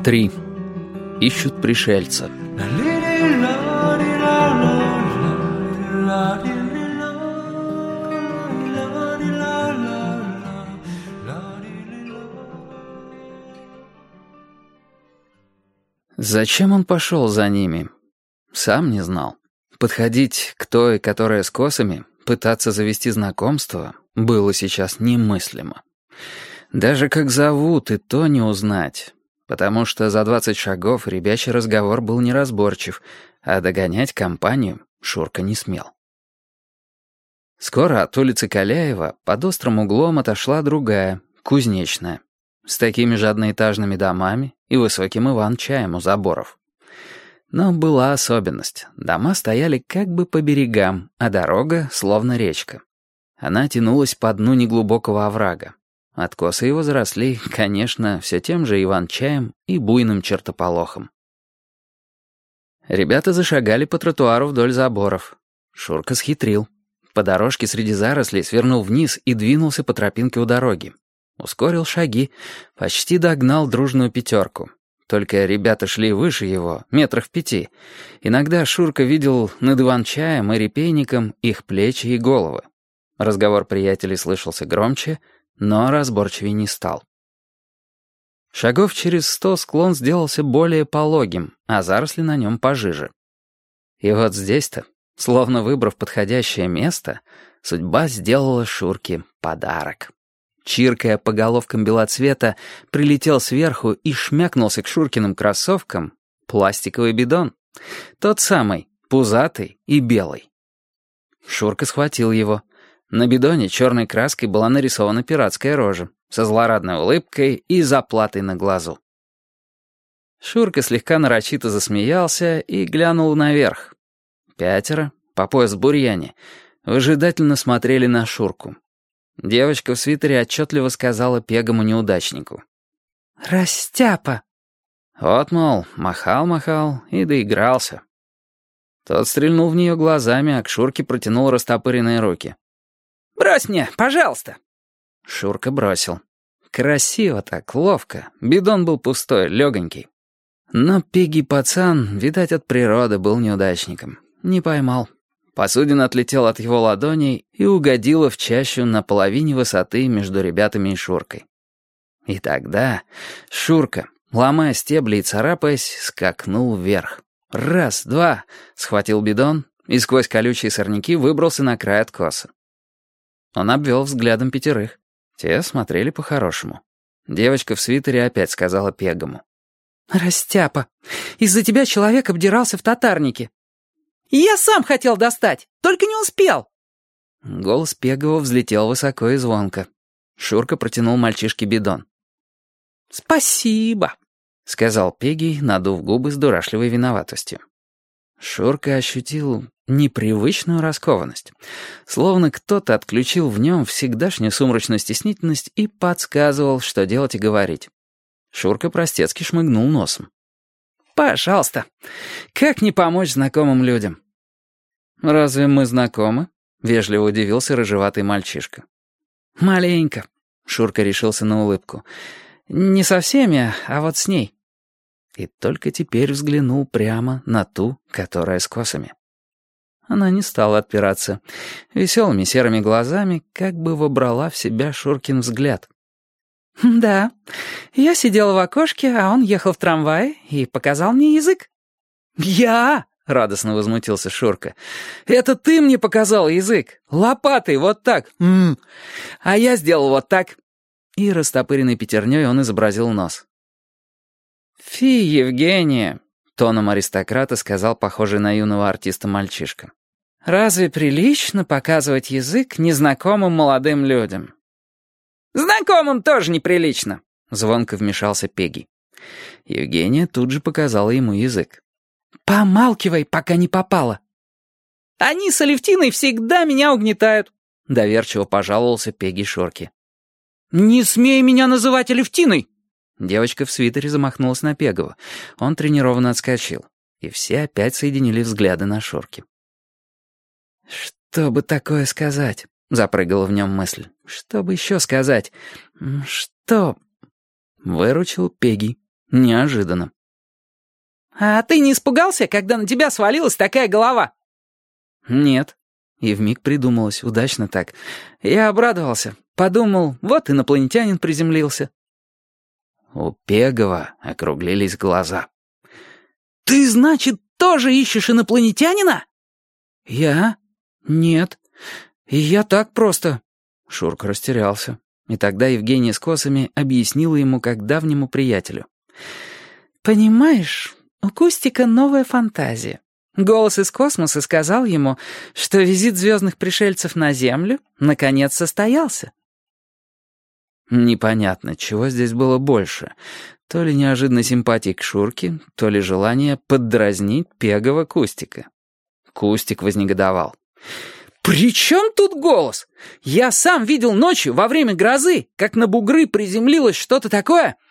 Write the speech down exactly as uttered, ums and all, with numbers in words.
Три. Ищут пришельца. Зачем он пошел за ними? Сам не знал. Подходить к той, которая с косами, пытаться завести знакомство, было сейчас немыслимо. Даже как зовут, и то не узнать. Потому что за двадцать шагов ребячий разговор был неразборчив, а догонять компанию Шурка не смел. Скоро от улицы Каляева под острым углом отошла другая, кузнечная, с такими же одноэтажными домами и высоким иван-чаем у заборов. Но была особенность. Дома стояли как бы по берегам, а дорога словно речка. Она тянулась по дну неглубокого оврага. Откосы его заросли, конечно, все тем же иван-чаем и буйным чертополохом. Ребята зашагали по тротуару вдоль заборов. Шурка схитрил. По дорожке среди зарослей свернул вниз и двинулся по тропинке у дороги. Ускорил шаги, почти догнал дружную пятерку. Только ребята шли выше его, метрах в пяти. Иногда Шурка видел над иван-чаем и репейником их плечи и головы. Разговор приятелей слышался громче, но разборчивее не стал. Шагов через сто склон сделался более пологим, а заросли на нем пожиже. И вот здесь-то, словно выбрав подходящее место, судьба сделала Шурке подарок. Чиркая по головкам белоцвета, прилетел сверху и шмякнулся к Шуркиным кроссовкам пластиковый бидон. Тот самый, пузатый и белый. Шурка схватил его. На бидоне черной краской была нарисована пиратская рожа, со злорадной улыбкой и заплатой на глазу. Шурка слегка нарочито засмеялся и глянул наверх. Пятеро, по пояс в бурьяне, выжидательно смотрели на Шурку. Девочка в свитере отчетливо сказала пегому неудачнику: «Растяпа!» Вот, мол, махал-махал и доигрался. Тот стрельнул в нее глазами, а к Шурке протянул растопыренные руки. «Брось мне, пожалуйста!» Шурка бросил. Красиво так, ловко. Бидон был пустой, легонький. Но пегий пацан, видать, от природы был неудачником. Не поймал. Посудина отлетела от его ладоней и угодила в чащу на половине высоты между ребятами и Шуркой. И тогда Шурка, ломая стебли и царапаясь, скакнул вверх. Раз, два, схватил бидон и сквозь колючие сорняки выбрался на край откоса. Он обвел взглядом пятерых. Те смотрели по-хорошему. Девочка в свитере опять сказала пегому: «Растяпа, из-за тебя человек обдирался в татарнике». «Я сам хотел достать, только не успел!» Голос Пегова взлетел высоко и звонко. Шурка протянул мальчишке бидон. «Спасибо», — сказал Пегий, надув губы с дурашливой виноватостью. Шурка ощутил непривычную раскованность. Словно кто-то отключил в нем всегдашнюю сумрачную стеснительность и подсказывал, что делать и говорить. Шурка простецки шмыгнул носом. «Пожалуйста, как не помочь знакомым людям?» «Разве мы знакомы?» — вежливо удивился рыжеватый мальчишка. «Маленько», — Шурка решился на улыбку. «Не со всеми, а вот с ней». И только теперь взглянул прямо на ту, которая с косами. Она не стала отпираться. Веселыми серыми глазами как бы вобрала в себя Шуркин взгляд. «Да, я сидела в окошке, а он ехал в трамвае и показал мне язык». «Я?» — радостно возмутился Шурка. «Это ты мне показал язык? Лопатой вот так. М-м. А я сделал вот так». И растопыренной пятерней он изобразил нос. «Фи, Евгения», — тоном аристократа сказал похожий на юного артиста мальчишка. «Разве прилично показывать язык незнакомым молодым людям?» «Знакомым тоже неприлично», — звонко вмешался Пегий. Евгения тут же показала ему язык. «Помалкивай, пока не попало». «Они с Алевтиной всегда меня угнетают», — доверчиво пожаловался Пегий Шурке. «Не смей меня называть Алевтиной!» Девочка в свитере замахнулась на Пегова. Он тренированно отскочил. И все опять соединили взгляды на Шурке. «Что бы такое сказать?» — запрыгала в нем мысль. «Что бы еще сказать? Что?» Выручил Пегий. Неожиданно. «А ты не испугался, когда на тебя свалилась такая голова?» «Нет». И вмиг придумалось, удачно так. Я обрадовался. Подумал, вот инопланетянин приземлился. У Пегова округлились глаза. «Ты, значит, тоже ищешь инопланетянина?» «Я? Нет. И я так просто...» Шурка растерялся. И тогда Евгения с косами объяснила ему как давнему приятелю. «Понимаешь, у Кустика новая фантазия. Голос из космоса сказал ему, что визит звездных пришельцев на Землю наконец состоялся». Непонятно, чего здесь было больше. То ли неожиданной симпатии к Шурке, то ли желание поддразнить Пегова Кустика. Кустик вознегодовал. «При чем тут голос? Я сам видел ночью во время грозы, как на бугры приземлилось что-то такое,